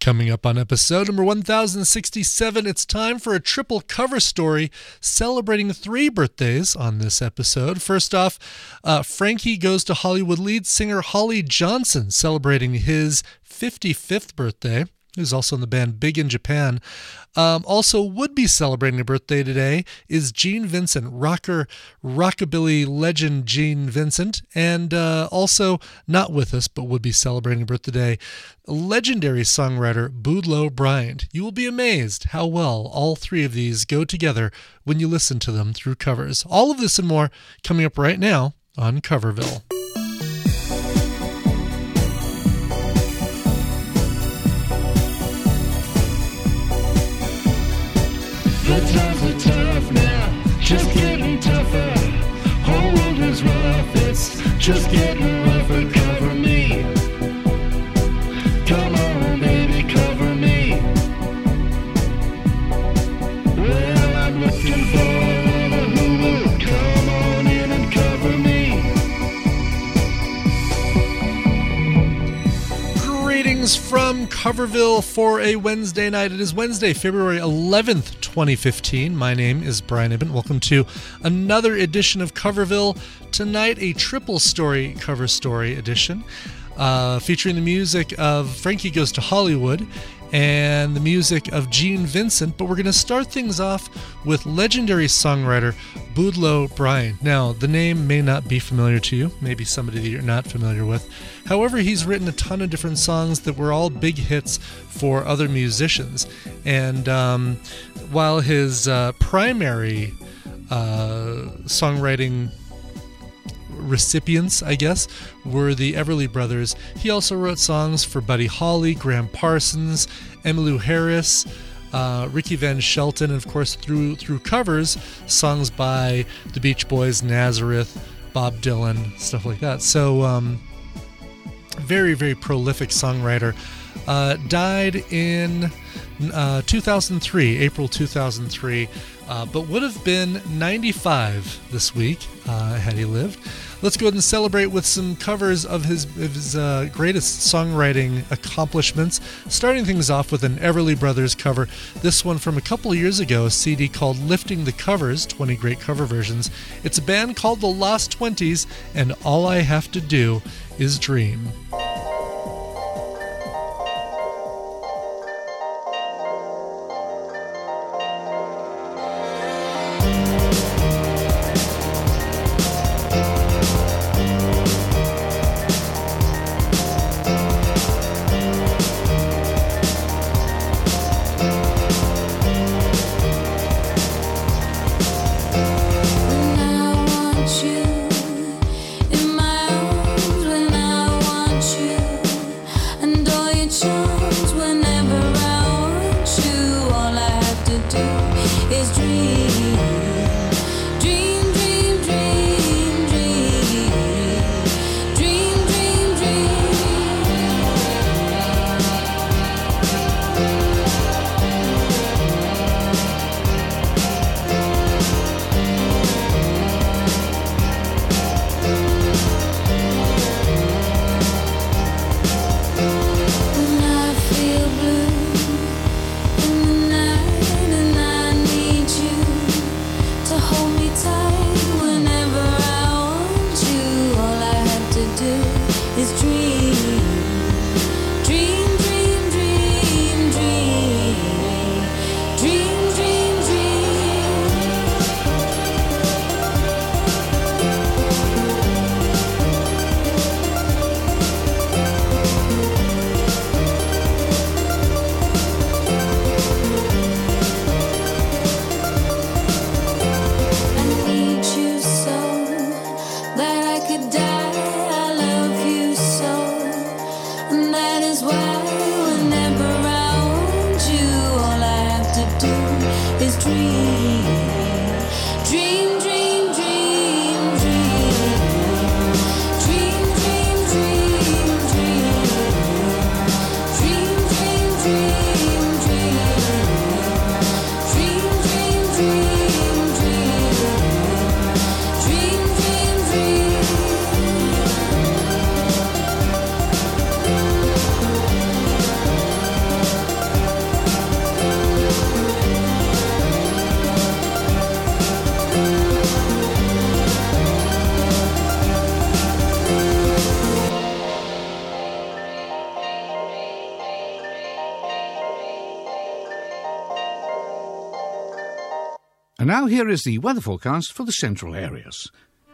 Coming up on episode number 1067, it's time for a triple cover story celebrating 3 birthdays on this episode. First off, Frankie Goes to Hollywood lead singer Holly Johnson celebrating his 55th birthday. Who's also in the band Big in Japan. Also would be celebrating a birthday today is Gene Vincent, rockabilly legend Gene Vincent, and also not with us, but would be celebrating a birthday today, legendary songwriter Boudleaux Bryant. You will be amazed how well all 3 of these go together when you listen to them through covers. All of this and more coming up right now on Coverville. The times are tough now, just getting tougher. Whole world is rough, it's just getting rougher. Cover me, come on baby, cover me. Well, I'm looking for one who will come on in and cover me. Greetings from Coverville for a Wednesday night. It is Wednesday, February 11th, 2015. My name is Brian Ibbott. Welcome to another edition of Coverville. Tonight, a triple story cover story edition featuring the music of Frankie Goes to Hollywood and the music of Gene Vincent. But we're going to start things off with legendary songwriter Boudleaux Bryant. Now, the name may not be familiar to you, maybe somebody that you're not familiar with. However, he's written a ton of different songs that were all big hits for other musicians. And while his primary songwriting recipients, I guess, were the Everly Brothers, he also wrote songs for Buddy Holly, Graham Parsons, Emmylou Harris, Ricky Van Shelton, and of course through covers, songs by the Beach Boys, Nazareth, Bob Dylan, stuff like that. So very, very prolific songwriter. Died in 2003, April 2003, but would have been 95 this week had he lived. Let's go ahead and celebrate with some covers of his greatest songwriting accomplishments, starting things off with an Everly Brothers cover. This one from a couple of years ago, a CD called Lifting the Covers, 20 great cover versions. It's a band called The Lost 20s, and All I Have to Do is Dream. When I want you in my arms, when I want you And now here is the weather forecast for the central areas.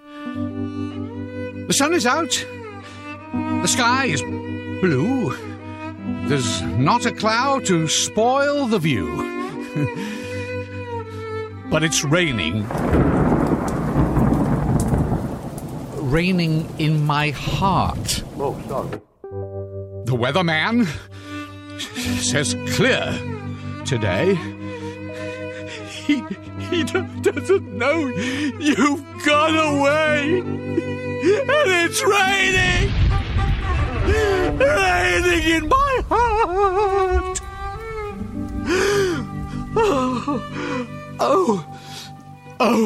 The sun is out. The sky is blue. There's not a cloud to spoil the view. But it's raining. Raining in my heart. Oh, sorry. The weatherman says clear today. He doesn't know you've gone away. And it's raining. Raining in my heart. Oh,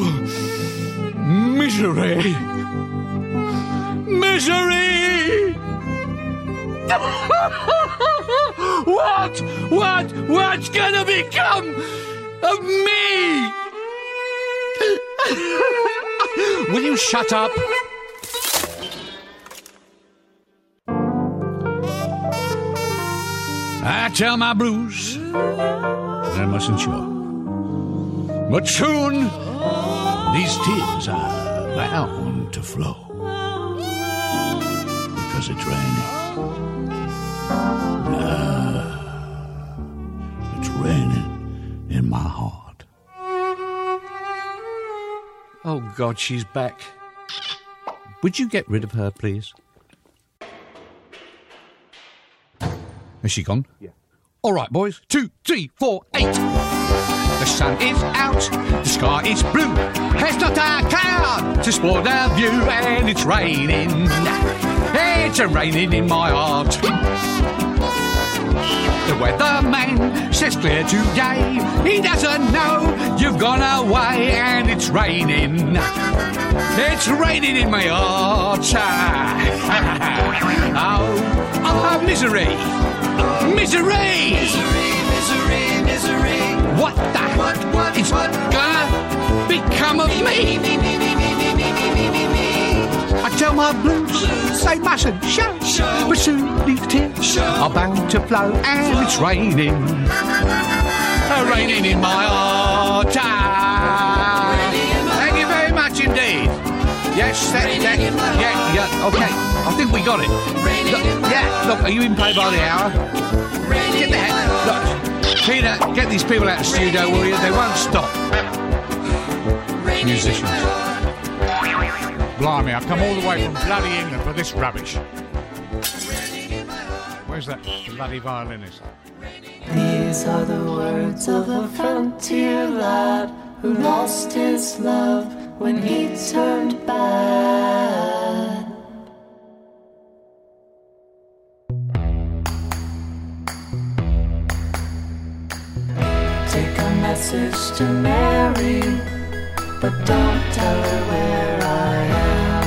misery. Misery. What's gonna become of me? Will you shut up? I tell my blues that I mustn't show. But soon these tears are bound to flow. Because it's raining. It's raining in my heart. Oh, God, she's back. Would you get rid of her, please? Has she gone? Yeah. All right, boys. 2, 3, 4, 8. The sun is out. The sky is blue. There's not a cloud to spoil the view. And it's raining. It's raining in my heart. The weatherman says clear today. He doesn't know you've gone away. And it's raining. It's raining in my heart. Oh, misery. Misery. Misery. What is gonna become of me? I tell my blues they mustn't show. But soon these tears are bound to flow. And it's raining. Raining in my heart. Thank you very much indeed. Yes, yeah, okay. I think we got it. Look, are you in pay by the hour? Get the heck. Look, Peter, get these people out of the studio, will you? They won't stop. Musicians. Blimey, I've come all the way from bloody England for this rubbish. Where's that bloody violinist? These are the words of a frontier lad who lost his love when he turned bad. Take a message to Mary, but don't tell her where I am.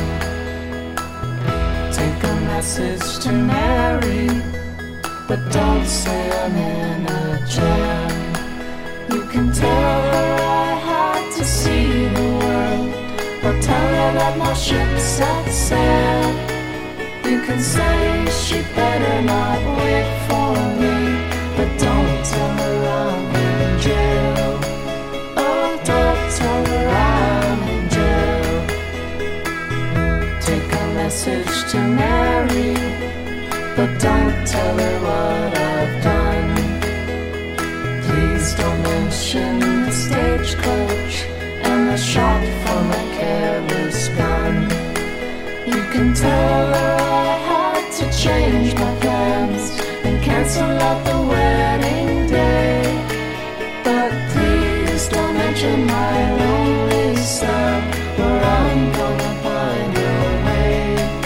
Take a message to Mary, but don't say I'm in a jam. You can tell her I had to see the world, or tell her that my ship's set sail. You can say she better not wait for me, but don't tell her I'm in jail. Oh, don't tell her I'm in jail. Take a message to Mary, but don't tell her what I've done. Please don't mention the stagecoach and the shot from a careless gun. You can tell her I had to change my plans and cancel out the wedding day. But please don't mention my lonely cell, where I'm gonna find your way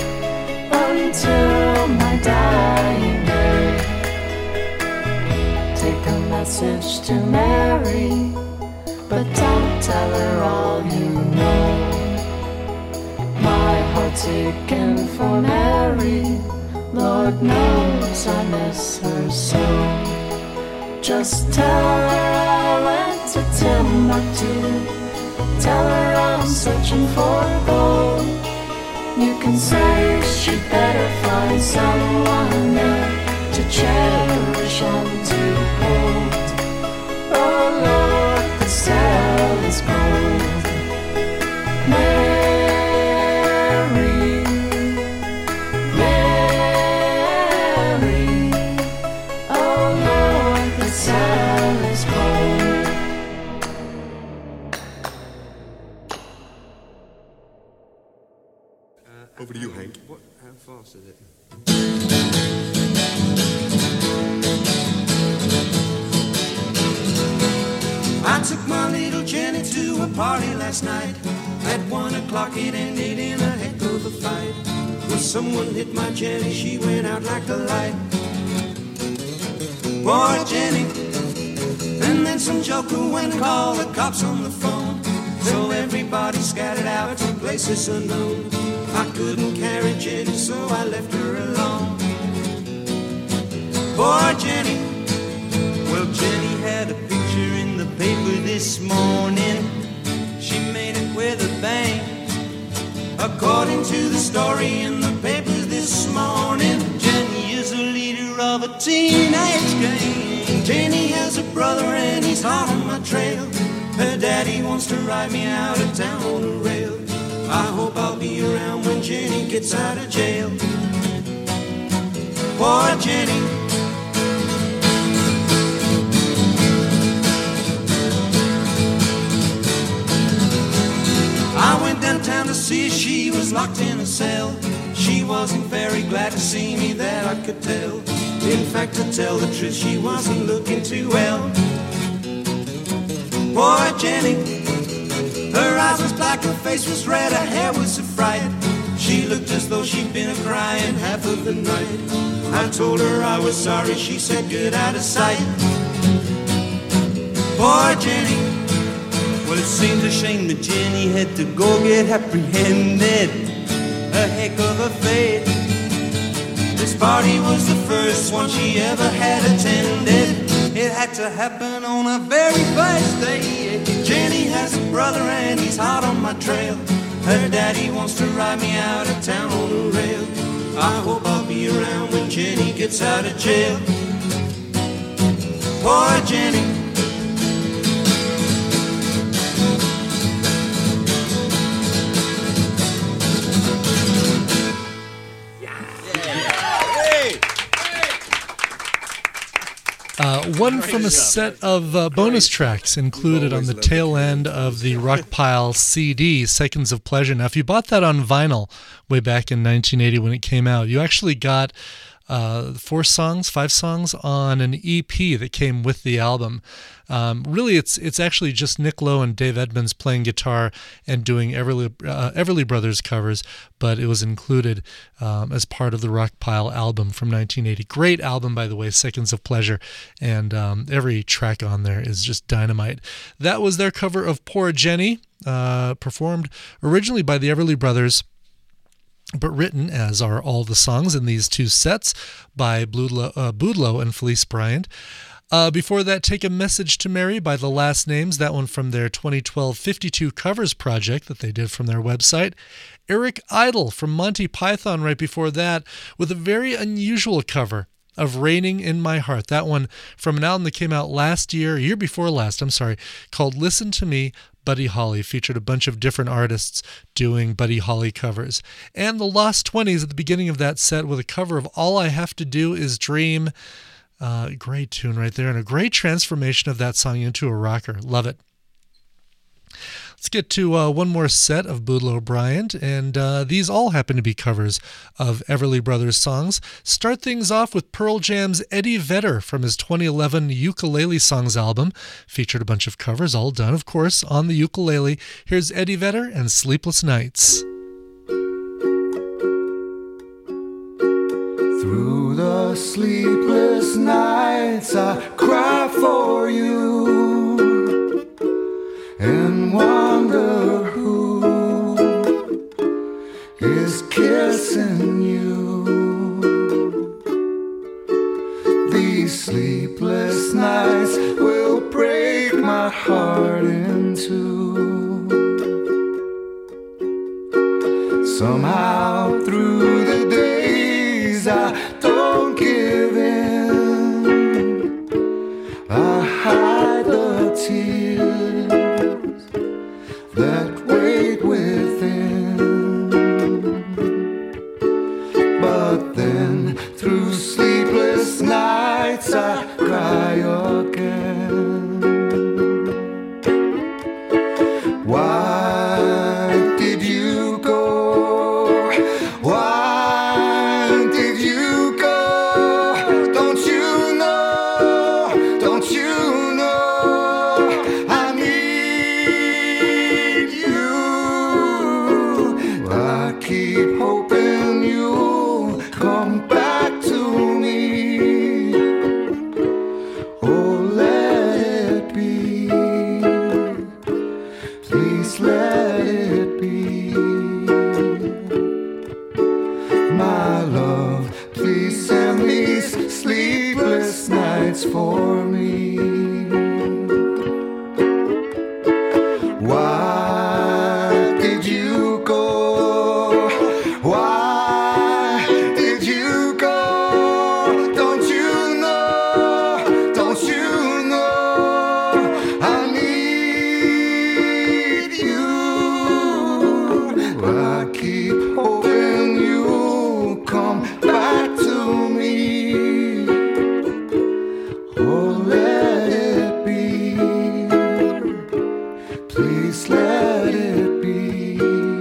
until my dying day. Take a message to Mary, but don't tell her all you know. My heart's aching for Mary, Lord knows I miss her so. Just tell her I went to Timbuktu, tell her I'm searching for gold. You can say she better find someone there to cherish and to hold. Oh Lord, the cell is cold. fast is it? I took my little Jenny to a party last night. At 1 o'clock it ended in a heck of a fight. When someone hit my Jenny, she went out like a light. Poor Jenny. And then some joker went and called the cops on the phone. So everybody scattered out to places unknown. I couldn't carry Jenny, so I left her alone. Poor Jenny. Well, Jenny had a picture in the paper this morning. She made it with a bang. According to the story in the papers this morning, Jenny is a leader of a teenage gang. Jenny has a brother and he's hot on my trail. Her daddy wants to ride me out of town on a rail. I hope I'll be around when Jenny gets out of jail. Poor Jenny. I went downtown to see her, she was locked in a cell. She wasn't very glad to see me, that I could tell. In fact, to tell the truth, she wasn't looking too well. Poor Jenny. Her eyes was black, her face was red, her hair was a fright. She looked as though she'd been a-crying half of the night. I told her I was sorry, she said get out of sight. Poor Jenny. Well, it seems a shame that Jenny had to go get apprehended. A heck of a fate. This party was the first one she ever had attended. It had to happen on her very first day. Jenny has a brother and he's hot on my trail. Her daddy wants to ride me out of town on a rail. I hope I'll be around when Jenny gets out of jail. Poor Jenny. One from a set of bonus tracks included on the tail end of the Rockpile CD, Seconds of Pleasure. Now, if you bought that on vinyl way back in 1980 when it came out, you actually got 5 songs on an EP that came with the album. Really, it's actually just Nick Lowe and Dave Edmunds playing guitar and doing Everly Brothers covers, but it was included as part of the Rockpile album from 1980. Great album, by the way, Seconds of Pleasure, and every track on there is just dynamite. That was their cover of Poor Jenny, performed originally by the Everly Brothers, but written, as are all the songs in these 2 sets, by Boudleaux and Felice Bryant. Before that, Take a Message to Mary by The Last Names, that one from their 2012 52 Covers project that they did from their website. Eric Idle from Monty Python right before that, with a very unusual cover of Raining in My Heart. That one from an album that came out year before last, called Listen to Me, Buddy Holly. Featured a bunch of different artists doing Buddy Holly covers. And the Lost 20s at the beginning of that set with a cover of All I Have to Do Is Dream. Great tune right there, and a great transformation of that song into a rocker. Love it. Let's get to one more set of Boudleaux Bryant, and these all happen to be covers of Everly Brothers songs. Start things off with Pearl Jam's Eddie Vedder from his 2011 Ukulele Songs album. Featured a bunch of covers, all done, of course, on the ukulele. Here's Eddie Vedder and Sleepless Nights. Through the sleepless nights I cry for you and wonder who is kissing you. These sleepless nights will break my heart in two. Somehow through the days I don't give in. I hide the tears that wait within. But then through sleepless nights I cry again. Why did you go? Why nights for me. Why did you go? Why did you go? Don't you know? Don't you know? I need you. I keep hoping you'll come back to me. Oh, let it be. Please let it be.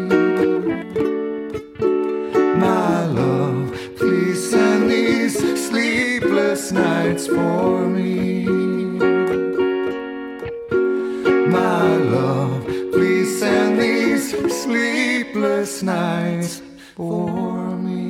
My love, please send these sleepless nights for me. My love, please send these sleepless nights for me.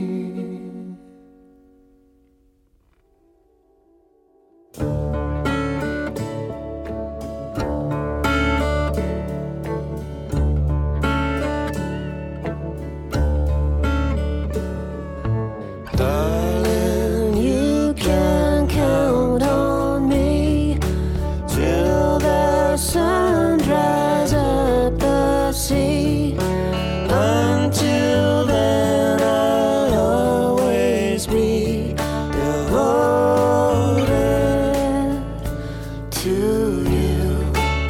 Darling, you can count on me till the sun dries up the sea. Until then, I'll always be devoted to you.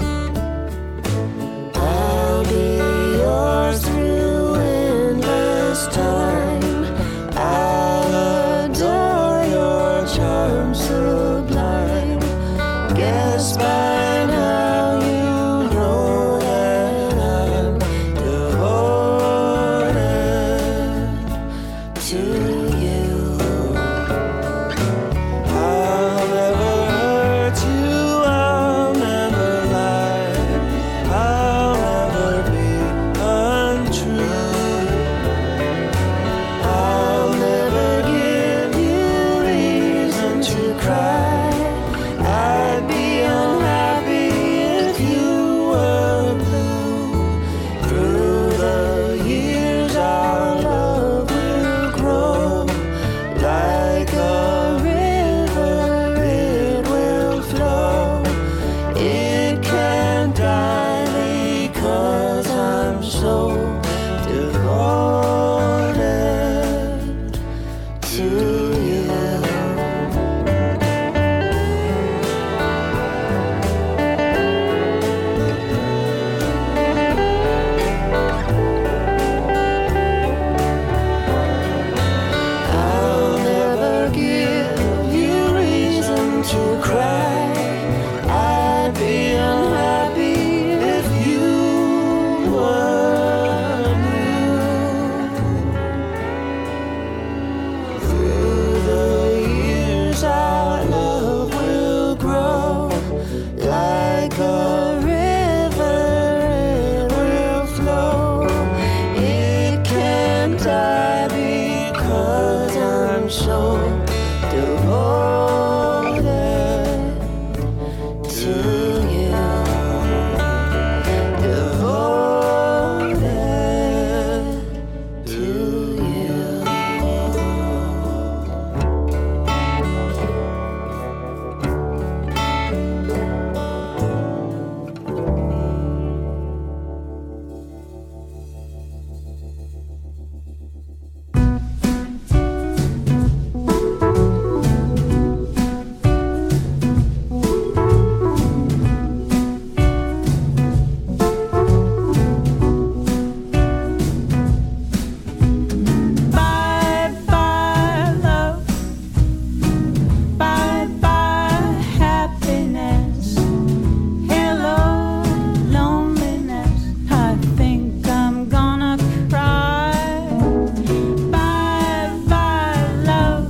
I'll be yours through endless time. I'll adore your charm sublime. Guess by now you know that I'm devoted to you. I'll never hurt you, I'll never lie, I'll never be untrue. I'll never give you reason to cry. I'd be unhappy if you were blue. Through the years our love will grow. Like a river it will flow. It can't die because I'm so devoted to you. I'll never give you reason to cry. I'd be unhappy if you were blue. Through the years our love will grow. Like a river it will flow. It can't die because I'm so devoted to you. Devoted to you. Bye bye love, bye bye happiness, hello loneliness. I think I'm gonna cry. Bye bye love,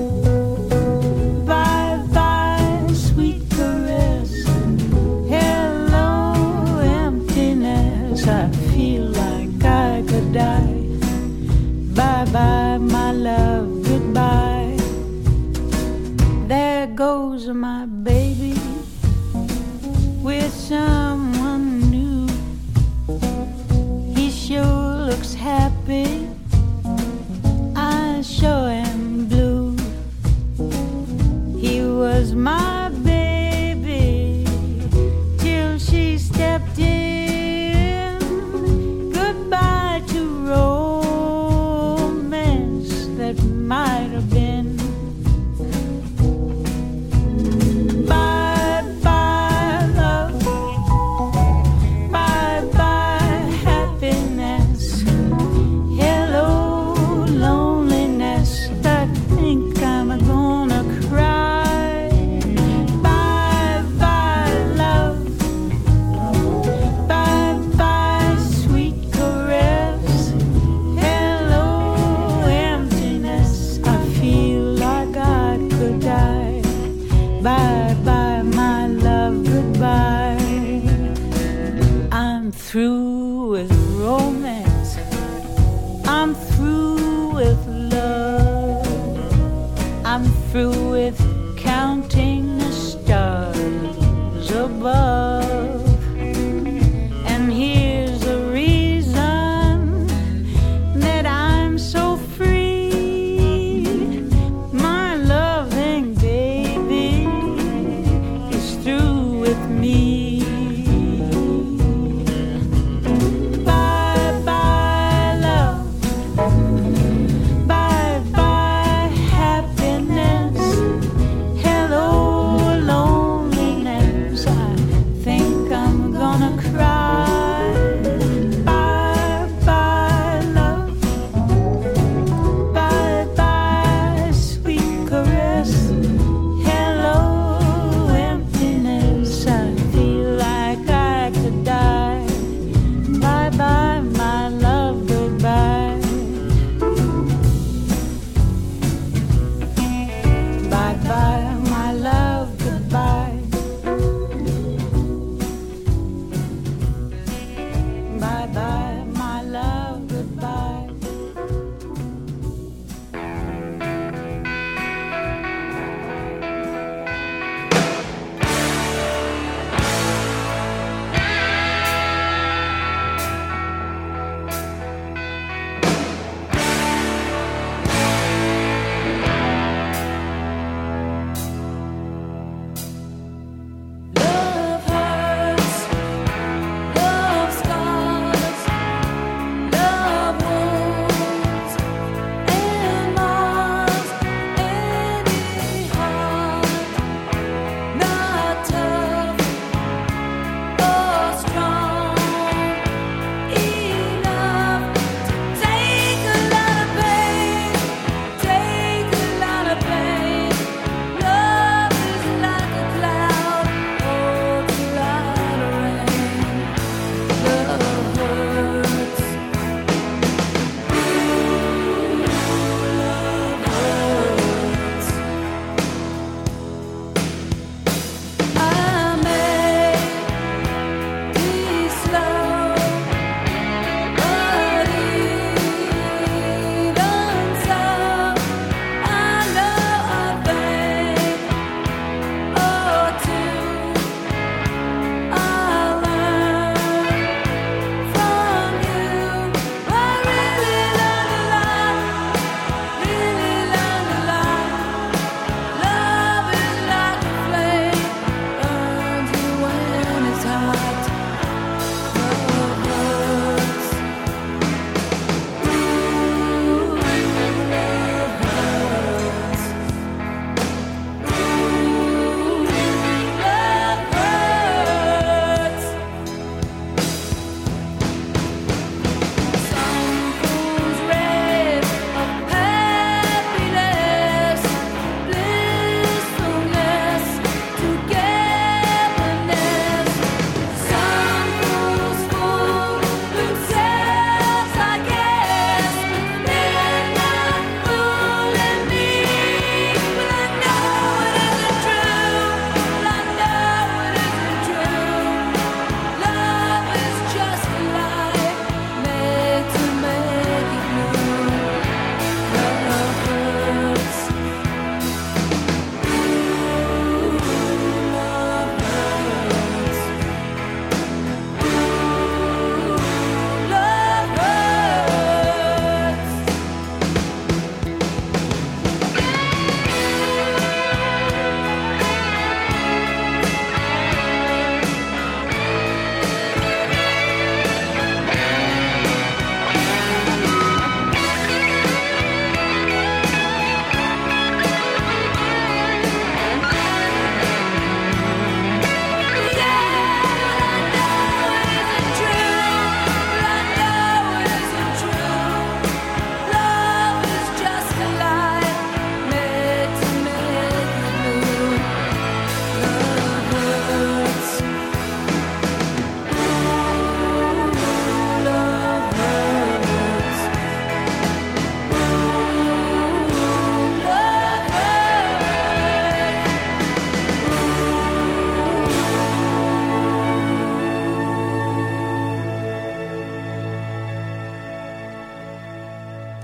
bye bye sweet caress, hello emptiness. I feel like I could die. Bye bye, my love, goodbye. There goes my baby with someone new. He sure looks happy. I sure am blue. He was was my baby till she stepped in. Goodbye to romance that might have been. Bye bye love, bye bye happiness. Hello loneliness, I think I'm gonna cry. Bye bye love, bye bye sweet caress. Hello emptiness, I feel like I could die. Bye bye my love, goodbye. I'm through with romance, I'm through with love, I'm through with counting the stars above. And here's a reason that I'm so free. My loving baby is through with me. Bye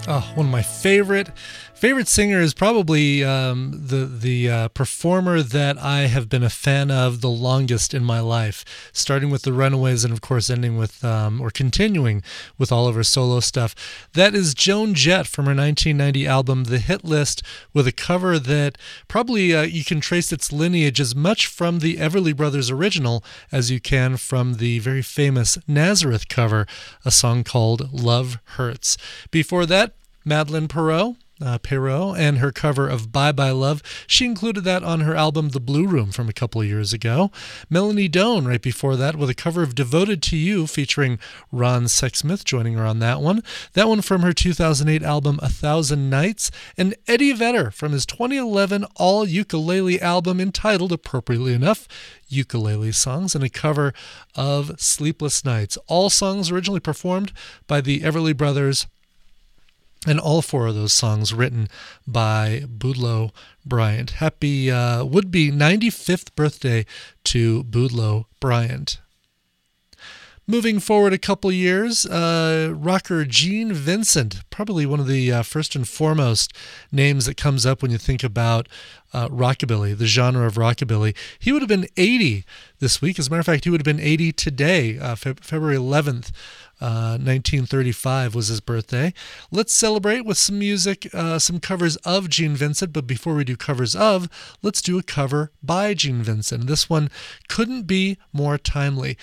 Oh, one of my favorite singers, probably the performer that I have been a fan of the longest in my life, starting with the Runaways and of course ending with or continuing with all of her solo stuff. That is Joan Jett from her 1990 album The Hit List, with a cover that probably you can trace its lineage as much from the Everly Brothers original as you can from the very famous Nazareth cover, a song called Love Hurts. Before that, Madeleine Perrault and her cover of Bye Bye Love. She included that on her album The Blue Room from a couple of years ago. Melanie Doan right before that with a cover of Devoted to You featuring Ron Sexsmith joining her on that one. That one from her 2008 album A Thousand Nights. And Eddie Vedder from his 2011 all-ukulele album entitled, appropriately enough, Ukulele Songs, and a cover of Sleepless Nights. All songs originally performed by the Everly Brothers, and all four of those songs written by Boudleaux Bryant. Happy would-be 95th birthday to Boudleaux Bryant. Moving forward a couple years, rocker Gene Vincent, probably one of the first and foremost names that comes up when you think about rockabilly, the genre of rockabilly. He would have been 80 this week. As a matter of fact, he would have been 80 today, February 11th. 1935 was his birthday. Let's celebrate with some music, some covers of Gene Vincent, but before we do covers of, let's do a cover by Gene Vincent. This one couldn't be more timely.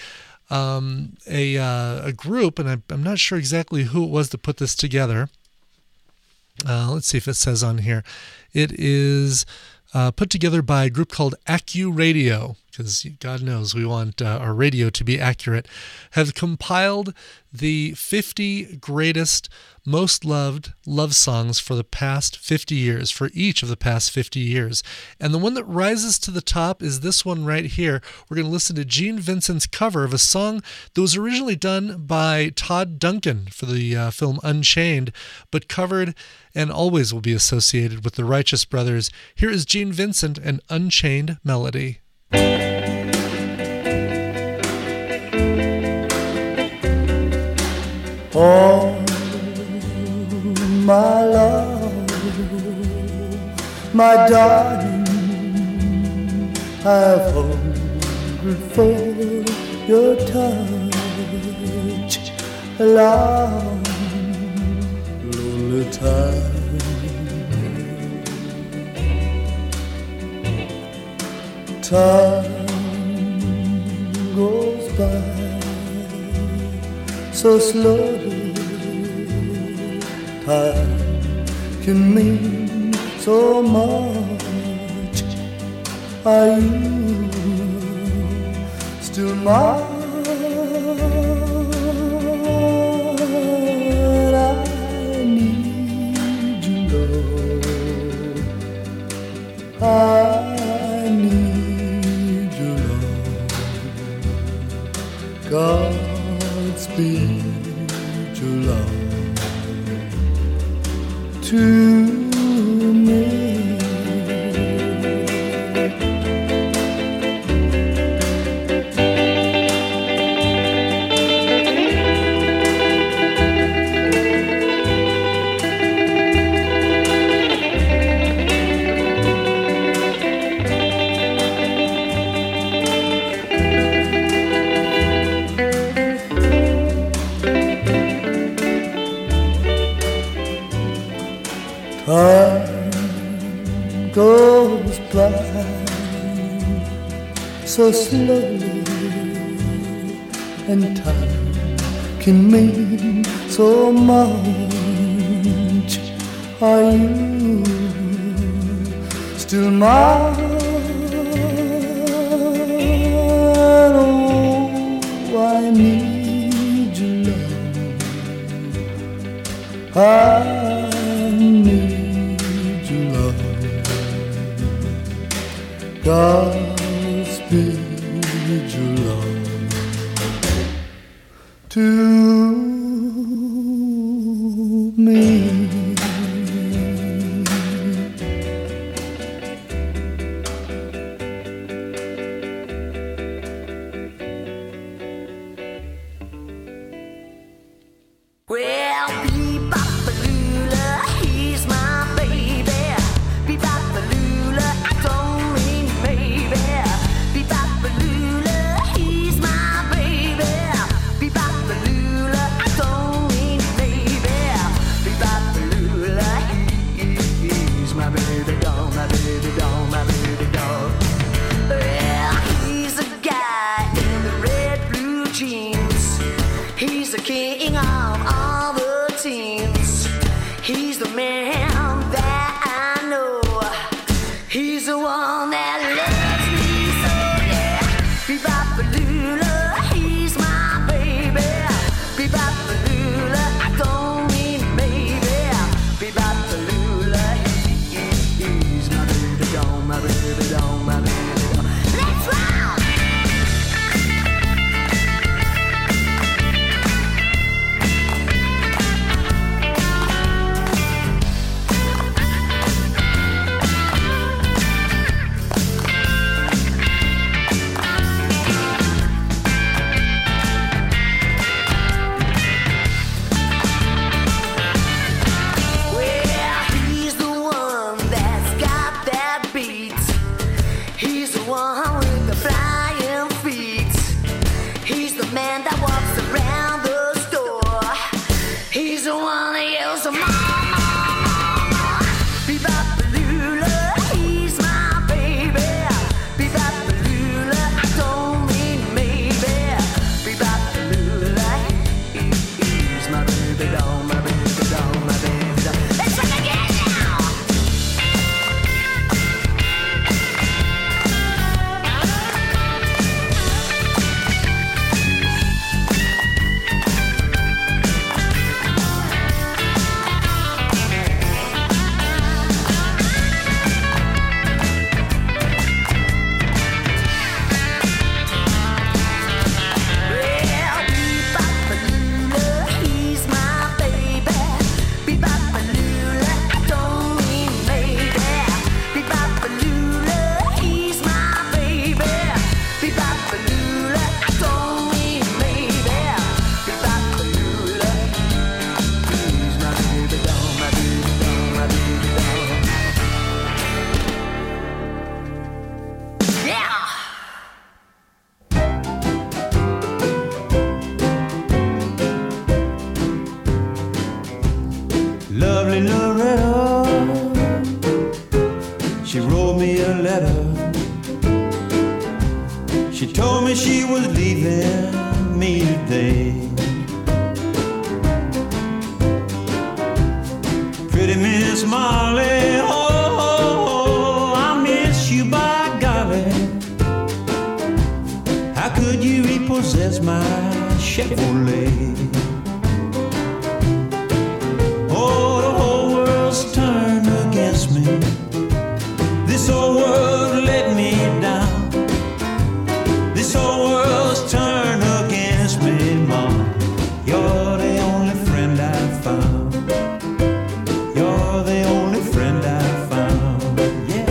A group, and I'm not sure exactly who it was that put this together. Let's see if it says on here. It is put together by a group called Accu Radio, because God knows we want our radio to be accurate, have compiled the 50 greatest, most loved love songs for the past 50 years, for each of the past 50 years. And the one that rises to the top is this one right here. We're going to listen to Gene Vincent's cover of a song that was originally done by Todd Duncan for the film Unchained, but covered and always will be associated with the Righteous Brothers. Here is Gene Vincent and Unchained Melody. Oh, my love, my darling, I've hungered for your touch a long, lonely time. Time goes by so slowly, time can mean so much. Are you still mine? I need you, Lord. I need you, Lord. Godspeed your love to me. Time goes by so slowly, and time can mean so much. Are you still mine? Oh, I need you, love. I need you, love. Godspeed your love to me. Well, bebop-a-lula, one with the flying feet. He's the man that walks around the store. He's the one that yells, Mama, Mama. Bebop-a-lula, he's my baby. Bebop-a-lula, I don't mean maybe. Bebop-a-lula, he's my baby doll, my baby doll, my baby doll. Let's sing again now. Lovely Loretta, she wrote me a letter. She told me she was leaving me today. Pretty Miss Molly, oh, I miss you by golly. How could you repossess my Chevrolet? Turn against me. This whole world let me down. This whole world's turned against me, Mama. You're the only friend I found. You're the only friend I found. Yeah.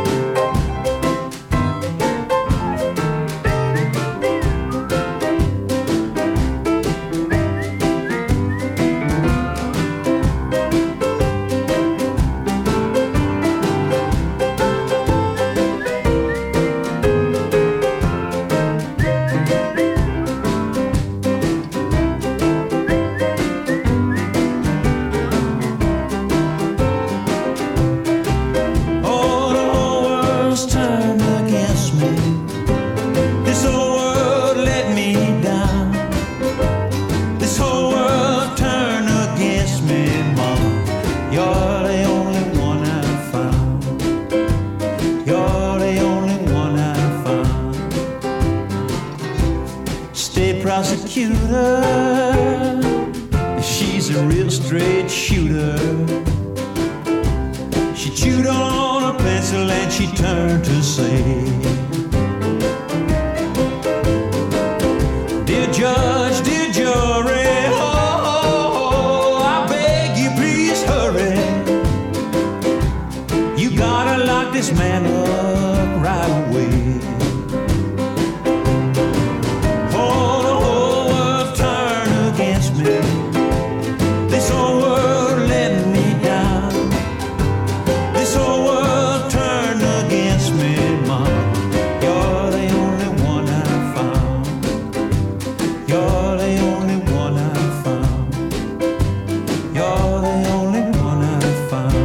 Prosecutor, she's a real straight shooter. She chewed on a pencil and she turned to say, Dear judge, dear jury, oh, I beg you please hurry. You gotta lock this man up right away. This whole world let me down. This whole world turned against me, Mama. You're the only one I found. You're the only one I found. You're the only one I found.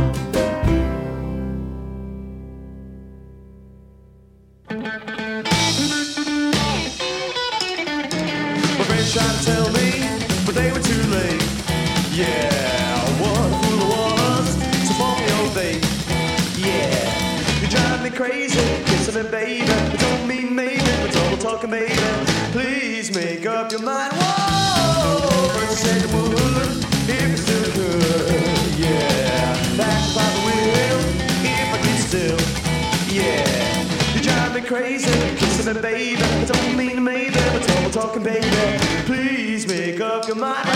My friends tried to tell me, but they were too late. Yeah, what a fool I was to fall your bait. Yeah, you drive me crazy, kissing me, baby. But don't mean maybe, but double talking, baby. Please make up your mind. Whoa, first you said you would, if you still could. Yeah, back by the wheel, if I get still. Yeah, you drive me crazy, kissing me, baby. But don't mean maybe, but double talking, baby. Please make up your mind.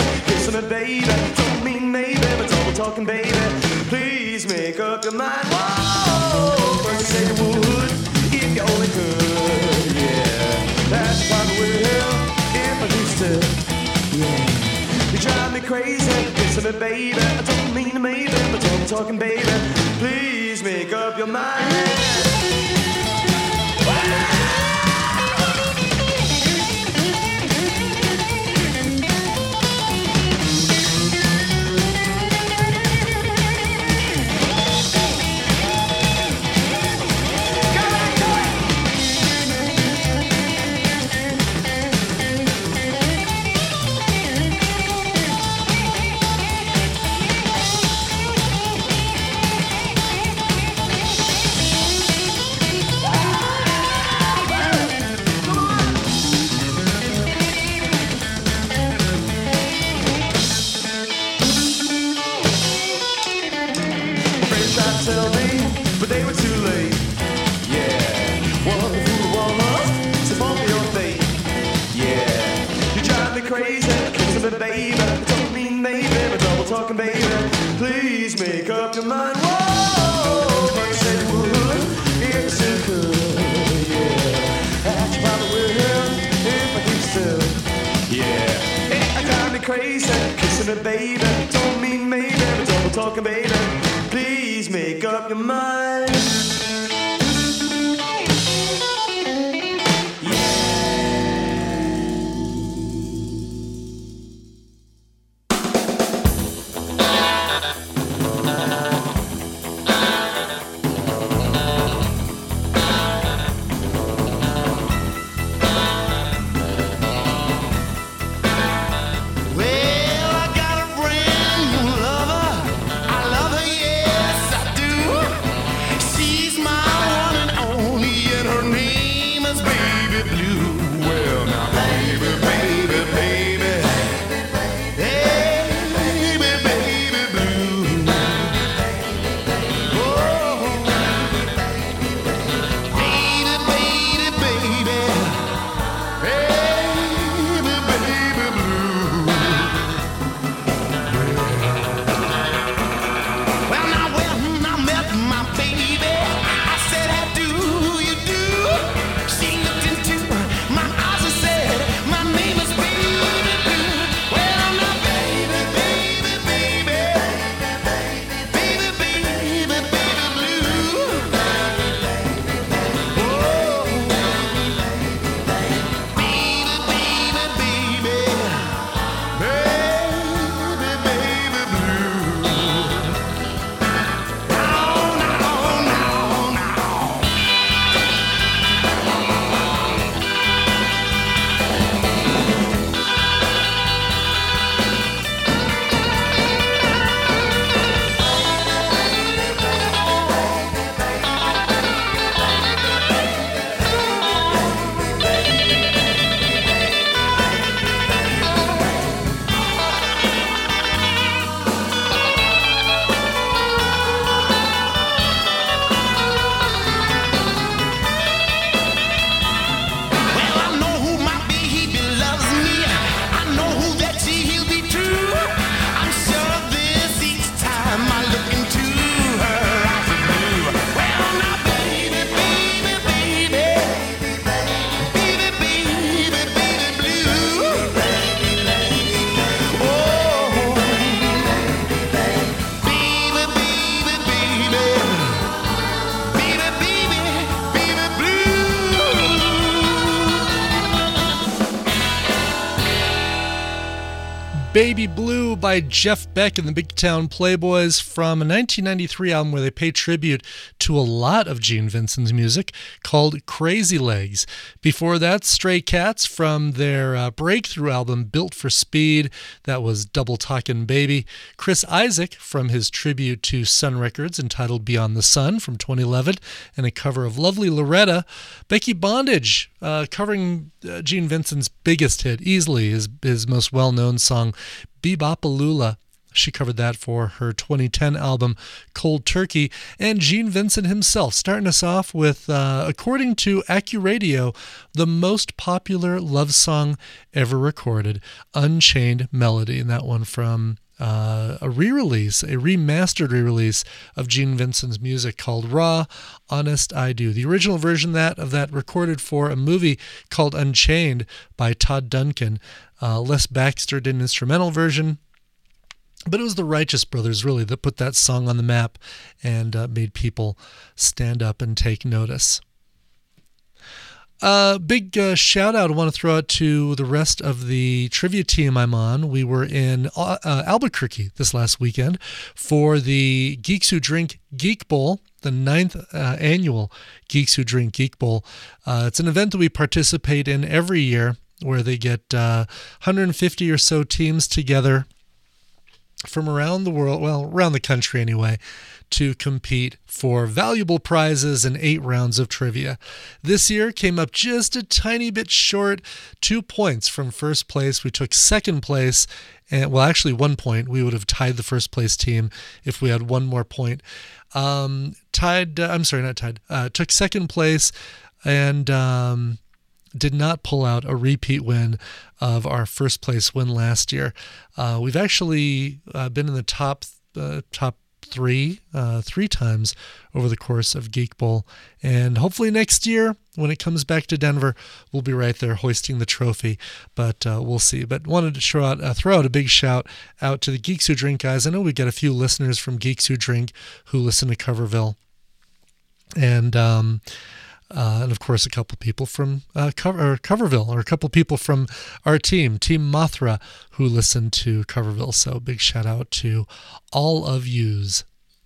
kissing me, baby. Don't mean maybe, but double talking, baby. Please make up your mind. Whoa, first you said you would, if you only could. Yeah, that's why we're here. If I used to, yeah. You drive me crazy, kissing me, baby. I don't mean maybe, but double talking, baby. Please make up your mind. Please make up your mind. Whoa, first say you would, if you could, yeah. That's probably will if I keep still, yeah. I drive me crazy, kissing me, baby. Don't mean maybe, but double talking, baby. Please make up your mind. Baby Blue by Jeff Beck and the Big Town Playboys from a 1993 album where they pay tribute to a lot of Gene Vincent's music called Crazy Legs. Before that, Stray Cats from their breakthrough album Built for Speed. That was Double Talkin' Baby. Chris Isaak from his tribute to Sun Records entitled Beyond the Sun from 2011 and a cover of Lovely Loretta. Becky Bondage covering Gene Vincent's biggest hit, easily his most well-known song, Bebopalula. She covered that for her 2010 album Cold Turkey. And Gene Vincent himself, starting us off with, according to AccuRadio, the most popular love song ever recorded, Unchained Melody. And that one from a remastered re-release of Gene Vincent's music called Raw, Honest I Do. The original version of that recorded for a movie called Unchained by Todd Duncan. Les Baxter did an instrumental version. But it was the Righteous Brothers, really, that put that song on the map and made people stand up and take notice. Big shout out I want to throw out to the rest of the trivia team I'm on. We were in Albuquerque this last weekend for the Geeks Who Drink Geek Bowl, the 9th annual Geeks Who Drink Geek Bowl. It's an event that we participate in every year where they get 150 or so teams together from around the world, well, around the country anyway, to compete for valuable prizes and 8 rounds of trivia. This year came up just a tiny bit short, 2 points from first place. We took second place, and well, actually 1 point. We would have tied the first place team if we had 1 more point. Took second place and did not pull out a repeat win of our first place win last year. We've actually been in the top 3 times over the course of Geek Bowl, and hopefully next year when it comes back to Denver, we'll be right there hoisting the trophy. But we'll see. But wanted to throw out a big shout out to the Geeks Who Drink guys. I know we got a few listeners from Geeks Who Drink who listen to Coverville, and of course, a couple people from Coverville, or a couple people from our team, Team Mothra, who listen to Coverville. So big shout out to all of yous.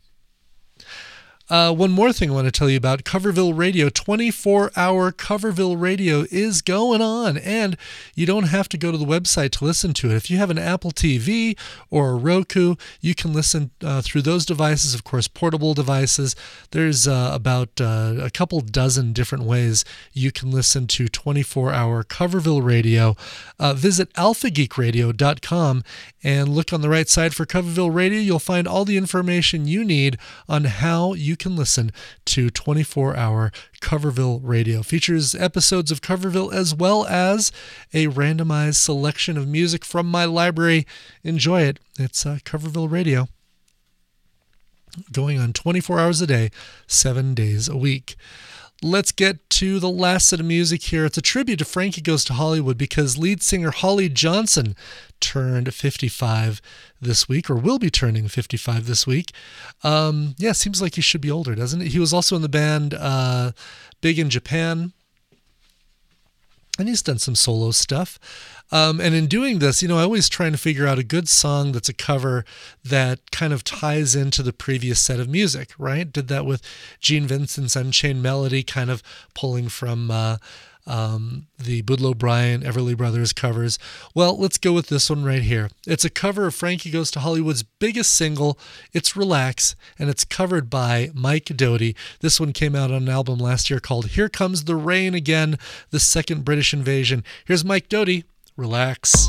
One more thing I want to tell you about, Coverville Radio. 24-hour Coverville Radio is going on, and you don't have to go to the website to listen to it. If you have an Apple TV or a Roku, you can listen through those devices, of course, portable devices. There's about a couple dozen different ways you can listen to 24-hour Coverville Radio. Visit alphageekradio.com and look on the right side for Coverville Radio. You'll find all the information you need on how you can listen to 24-hour Coverville Radio. Features episodes of Coverville as well as a randomized selection of music from my library. Enjoy it. It's Coverville Radio, going on 24 hours a day, 7 days a week. Let's get to the last set of music here. It's a tribute to Frankie Goes to Hollywood because lead singer Holly Johnson turned 55 this week, or will be turning 55 this week. Seems like he should be older, doesn't it? He was also in the band Big in Japan, and he's done some solo stuff. And in doing this, I always trying to figure out a good song that's a cover that kind of ties into the previous set of music, right? Did that with Gene Vincent's Unchained Melody, kind of pulling from the Boudleaux Bryant, Everly Brothers covers. Well, let's go with this one right here. It's a cover of Frankie Goes to Hollywood's biggest single. It's Relax, and it's covered by Mike Doughty. This one came out on an album last year called Here Comes the Rain Again, the Second British Invasion. Here's Mike Doughty. Relax.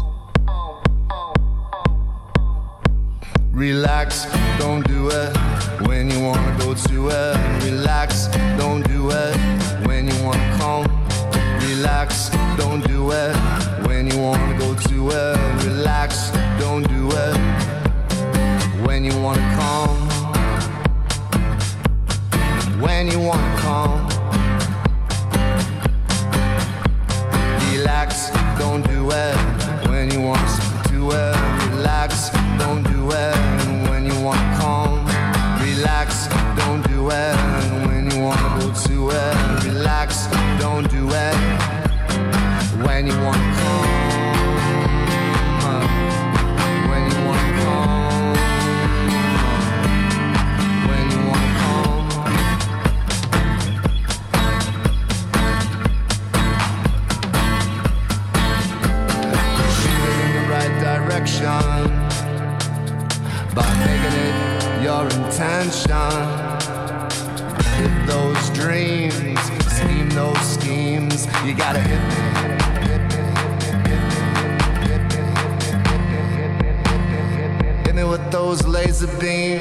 Relax, don't do it when you wanna go to it. Relax, don't do it when you wanna come. Relax, don't do it when you wanna go to it. Relax, don't do it when you wanna come. When you wanna come. Relax, don't do it when you want to speak to it. Relax, don't do it when you want to come. Relax, don't do it when you want to go to it. Relax, don't do it when you want to come. When you want to come. When you want to come. Direction by making it your intention. Hit those dreams, scheme those schemes. You gotta hit me with those laser beams.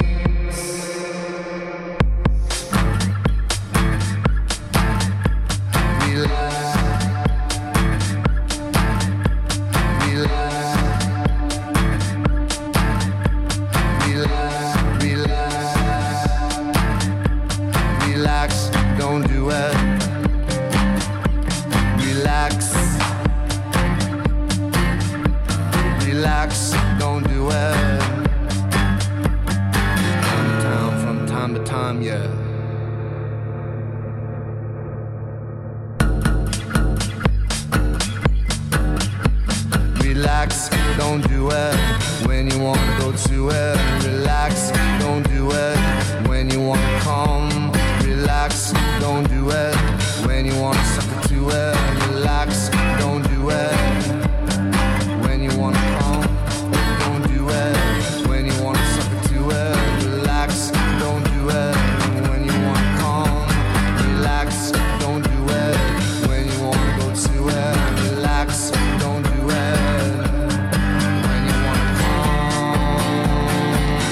Relax, don't do it. Relax. Relax, don't do it. From time to time, yeah. Relax, don't do it when you wanna go to it. Relax, don't do it when you wanna come. Relax, don't do it when you wanna suck it to it. Relax, don't do it when you wanna come. Don't do it when you wanna suck it to it. Relax, don't do it when you wanna come. Relax, don't do it when you wanna go to it. Relax, don't do it when you wanna come.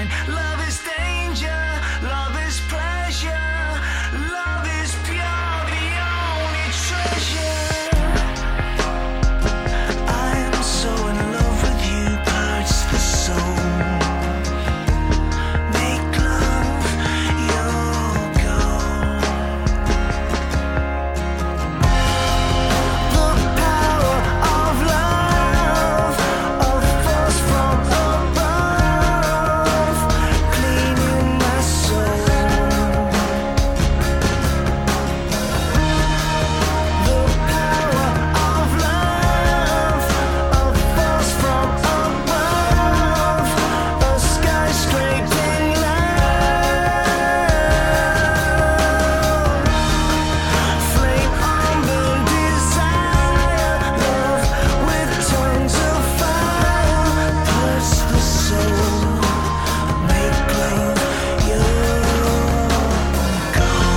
Love is danger, love is pleasure, love is pure, the only treasure. I am so in love with you, parts the soul. Make love your goal. The power of love, of force from above, cleaning my soul. The power of love, of force from above, a skyscraping love, flame on the desire, love with tongues of fire, touch the soul, make love your goal.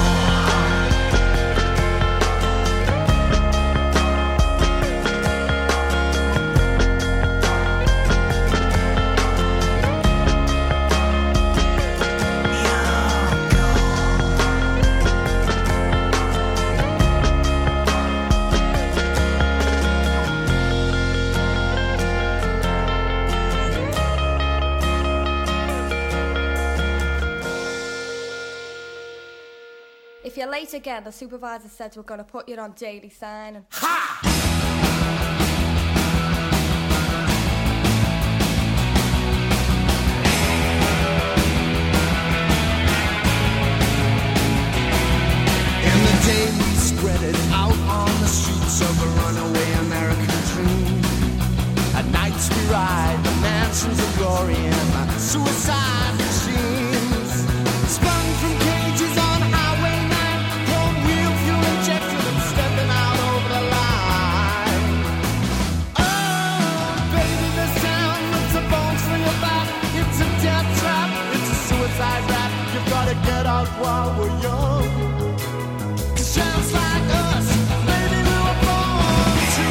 If you're late again, the supervisor said we're going to put you on daily signing. In the day we spread it out on the streets of a runaway American dream. At nights we ride the mansions of glory and the suicide machines. Sprung from cages on Highway 9, home wheel fuel injected and stepping out over the line. Oh, baby, this town looks a bones for your back. It's a death trap, it's a suicide rap. You've got to get out while we're young. 'Cause tramps like us, maybe we were born to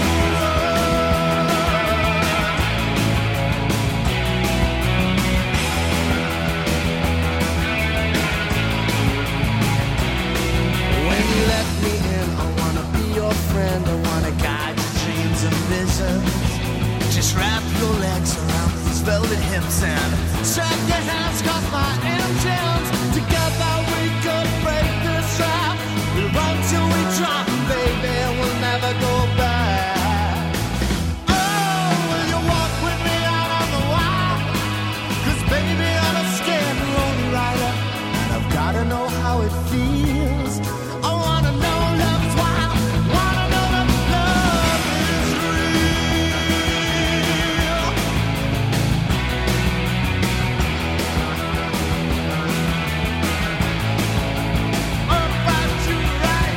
When you let me in, I wanna be your friend. I wanna guide your dreams and visions. Just wrap your legs around these velvet hips and strap your hands across my engines. Together we could break this trap. We run till we drop, baby, and we'll never go back. Oh, will you walk with me out on the wild? 'Cause baby, I'm a scared lonely rider, and I've gotta know how it feels. I wanna know love's wild, wanna know that love is real. About you right.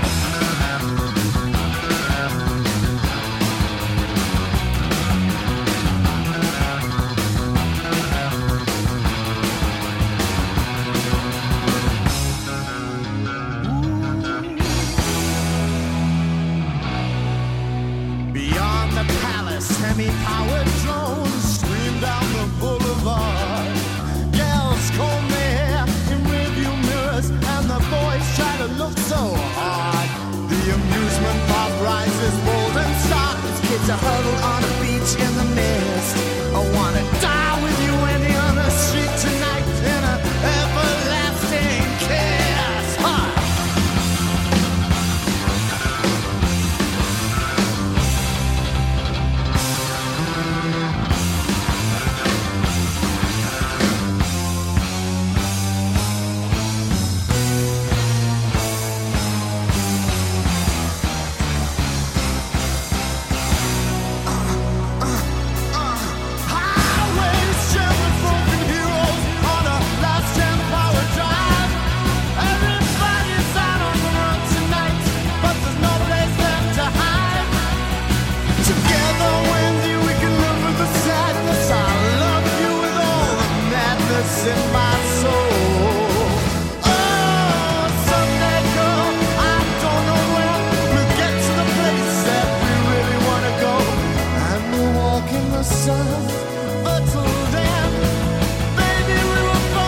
Beyond the palace, semi-powered drones stream down the boulevard. Girls comb their hair in rearview mirrors, and the boys try to look so hard. The amusement park rises bold and stark as kids are huddled on a beach in the mist. I wanna die with you, Wendy, on the street tonight in an everlasting kiss. Huh. sun. Until then, baby, we were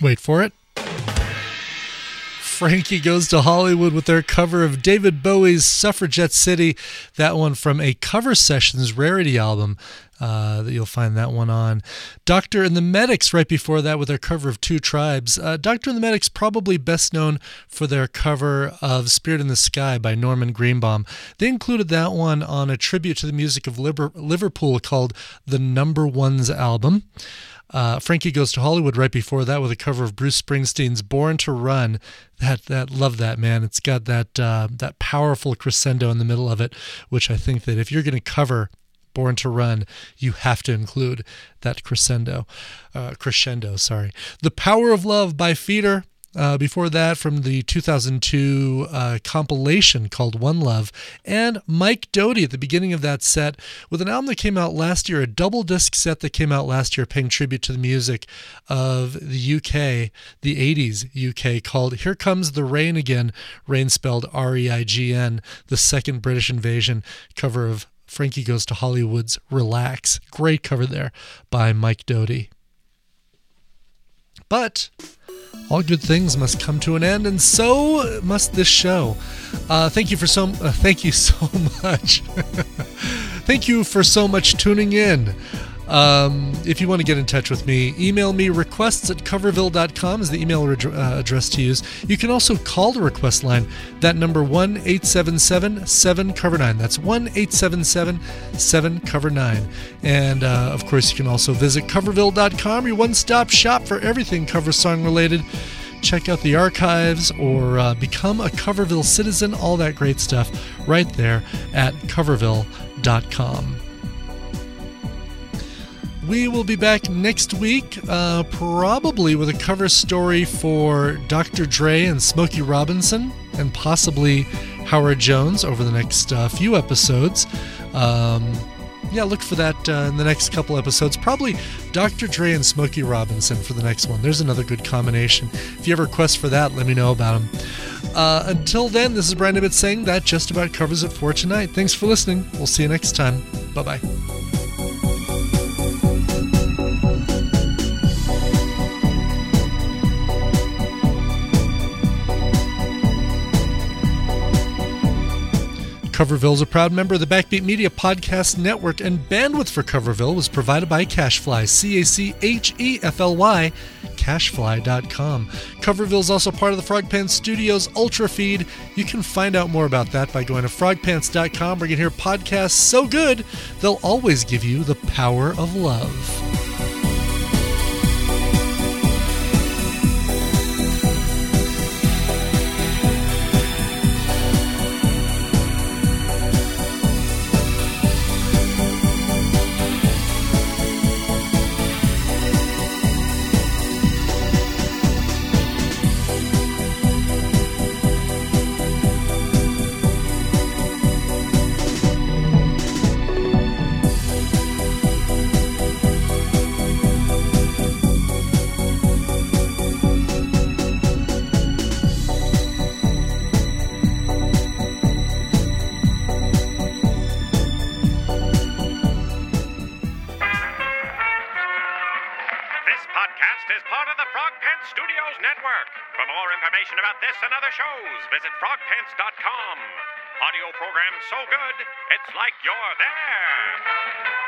Wait for it. Frankie Goes to Hollywood with their cover of David Bowie's Suffragette City. That one from a Cover Sessions Rarity album that you'll find that one on. Doctor and the Medics right before that with their cover of Two Tribes. Doctor and the Medics probably best known for their cover of Spirit in the Sky by Norman Greenbaum. They included that one on a tribute to the music of Liverpool called The Number Ones album. Frankie Goes to Hollywood right before that with a cover of Bruce Springsteen's Born to Run. Love that, man. It's got that powerful crescendo in the middle of it, which I think that if you're going to cover Born to Run, you have to include that crescendo. The Power of Love by Feeder. Before that, from the 2002 compilation called One Love, and Mike Doughty at the beginning of that set with an album that came out last year, a double disc set that came out last year paying tribute to the music of the UK, the 80s UK, called Here Comes the Rain Again, rain spelled R-E-I-G-N, the second British invasion, cover of Frankie Goes to Hollywood's Relax. Great cover there by Mike Doughty. But all good things must come to an end, and so must this show. Thank you so much. Thank you for so much tuning in. If you want to get in touch with me, email me. requests@coverville.com is the email address to use. You can also call the request line. That number 1-877-7-COVER-9. That's 1-877-7-COVER-9. And of course, you can also visit coverville.com, your one-stop shop for everything cover song related. Check out the archives or become a Coverville citizen, all that great stuff right there at coverville.com. We will be back next week, probably with a cover story for Dr. Dre and Smokey Robinson, and possibly Howard Jones over the next few episodes. Look for that in the next couple episodes. Probably Dr. Dre and Smokey Robinson for the next one. There's another good combination. If you have a request for that, let me know about them. Until then, this is Brian Ibbott saying that just about covers it for tonight. Thanks for listening. We'll see you next time. Bye-bye. Coverville is a proud member of the Backbeat Media Podcast Network, and bandwidth for Coverville was provided by Cashfly, C-A-C-H-E-F-L-Y, Cashfly.com. Coverville is also part of the Frog Pants Studios Ultra Feed. You can find out more about that by going to frogpants.com, where you can hear podcasts so good, they'll always give you the power of love. Visit frogpants.com. Audio program so good, it's like you're there.